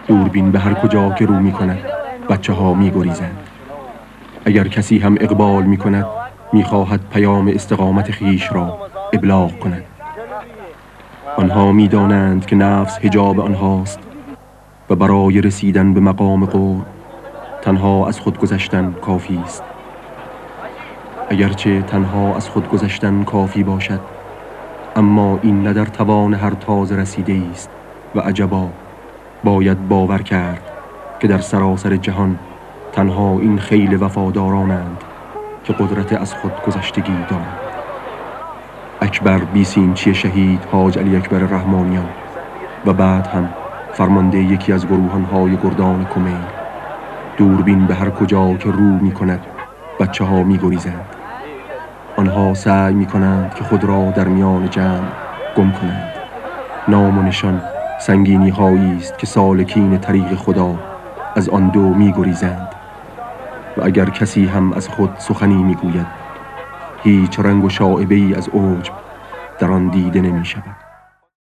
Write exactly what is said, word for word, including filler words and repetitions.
دوربین به هر کجا که رو می کند بچه ها می گریزند. اگر کسی هم اقبال می کند می خواهد پیام استقامت خیش را ابلاغ کند. آنها می دانند که نفس حجاب آنهاست و برای رسیدن به مقام قرب تنها از خود گذشتن کافی است. اگرچه تنها از خود گذشتن کافی باشد، اما این نه در توان هر تازه رسیده است و عجبا باید باور کرد که در سراسر جهان تنها این خیل وفادارانند که قدرت از خود گذشتگی دارند. اکبر بیسیمچی شهید حاج علی اکبر رحمانیان و بعد هم فرمانده یکی از گروهانهای گردان کمیل، دوربین به هر کجا که رو می کند بچه ها می گریزند. آنها سعی می کنند که خود را در میان جمع گم کنند. نام و نشان سنگینی هایی است که سالکین طریق خدا از آن دو می گریزند و اگر کسی هم از خود سخنی می گوید هیچ رنگ و شائبه‌ای از عجب در آن دیده نمی شود.